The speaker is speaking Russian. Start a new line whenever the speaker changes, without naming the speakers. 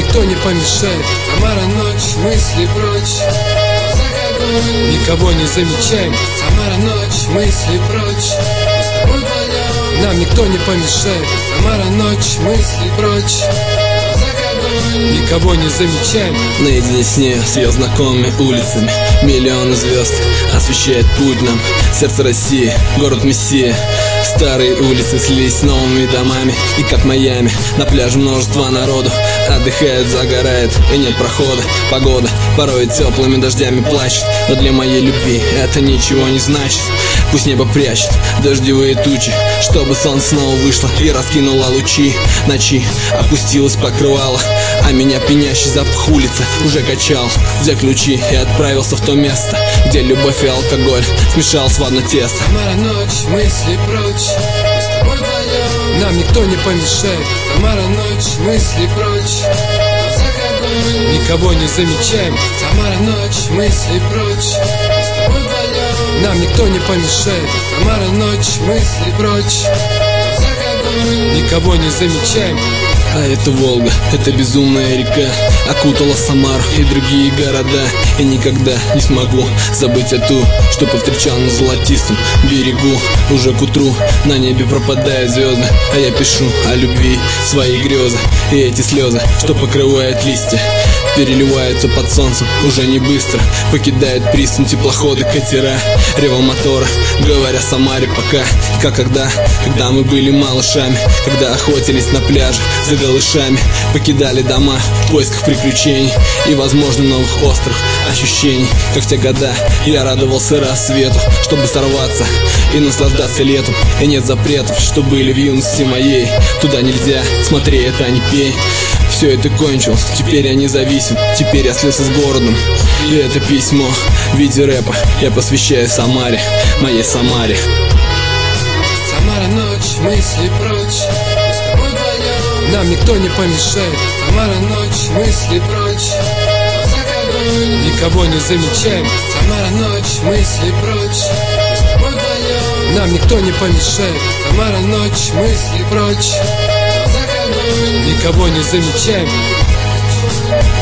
никто не помешает. Самара ночь, мысли прочь, никого не замечаем. Самара ночь, мысли прочь, нам никто не помешает. Самара ночь, мысли прочь, никого не замечаем.
Наедине с ней, с ее знакомыми улицами, миллионы звезд освещает путь нам. Сердце России, город Мессия. Старые улицы слились с новыми домами, и как Майами, на пляже множество народу отдыхает, загорает, и нет прохода. Погода порой теплыми дождями плачет, но для моей любви это ничего не значит. Пусть небо прячет дождевые тучи, чтобы солнце снова вышло и раскинуло лучи. Ночи опустилось покрывало, а меня пьянящий запах улицы уже качал. Взял ключи и отправился в то место, где любовь и алкоголь смешался в одно тесто.
Самара ночь, мысли прочь, мы с тобой вдвоем, нам никто не помешает. Самара ночь, мысли прочь, никого не замечаем. Самара ночь, мысли прочь, мы с тобой вдвоем, нам никто не помешает. Самара ночь, мысли прочь, никого не замечаем.
А это Волга, это безумная река, окутала Самару и другие города. И никогда не смогу забыть эту, что повстречал на золотистом берегу. Уже к утру на небе пропадают звезды, а я пишу о любви свои грезы. И эти слезы, что покрывают листья, переливаются под солнцем уже не быстро. Покидают пристань теплоходы, катера, ревом мотора, говоря Самаре пока. Как когда мы были малышами, когда охотились на пляже за голышами, покидали дома в поисках приключений и, возможно, новых острых ощущений. Как в те года я радовался рассвету, чтобы сорваться и наслаждаться летом. И нет запретов, что были в юности моей. Туда нельзя, смотри, это не пей. Все это кончилось, теперь я независим, теперь я слился с городом. И это письмо в виде рэпа я посвящаю Самаре, моей Самаре.
Самара ночь, мысли прочь, мы с тобой вдвоем, нам никто не помешает. Самара ночь, мысли прочь, никого не замечаем. Самара ночь, мысли прочь, мы с тобой вдвоем, нам никто не помешает. Самара ночь, мысли прочь, никого не замечаем.